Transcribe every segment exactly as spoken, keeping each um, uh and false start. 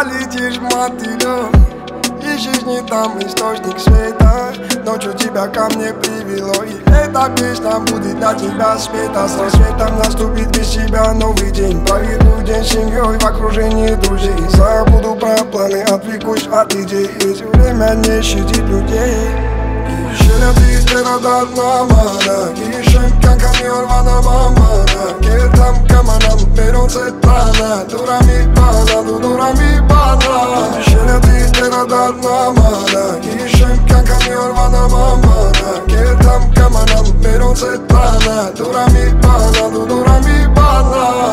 летишь мотылём, ищешь не там источник света. Ночью тебя ко мне привело, и эта песня будет для тебя света. С рассветом наступит без тебя новый день. Проведу день с семьей в окружении друзей. Забуду про планы, отвлекусь от идей, ведь время не щадит людей. Şerefsiz teradan namana Girişim kanka yorvana mamana Gertam kamanam Beron setlana Durami bana Durami bana Şerefsiz teradan namana Girişim kanka yorvana mamana Gertam kamanam Beron setlana Durami bana Durami bana.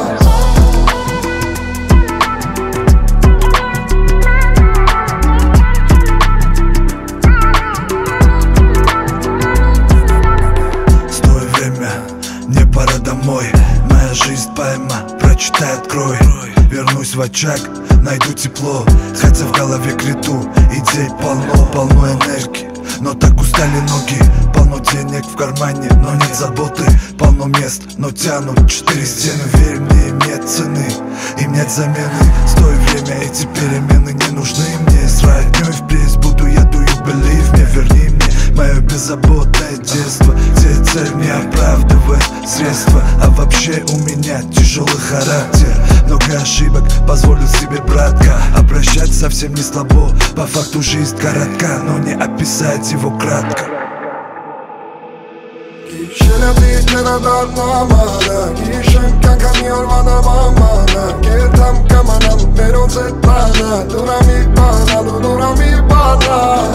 Мне пора домой, моя жизнь поэма, прочитай, открой. Вернусь в очаг, найду тепло, хотя в голове криту, идей полно, полно энергии, но так устали ноги. Полно денег в кармане, но нет заботы. Полно мест, но тянут четыре стены. Верь мне, им нет цены, им нет замены. Стой, время, эти перемены не нужны мне. С роднёй впредь буду я, do you believe me? Верни мне мое беззаботное детство, где цель не оправдывает средства. А вообще у меня тяжелый характер, много ошибок позволил себе, братка. Обращать совсем не слабо, по факту жизнь коротка, но не описать его кратко. Şerefsiz teradan namana Girişim kankam yorvana mamana Gertam kamanam Beron setlana Durami bana Durami bana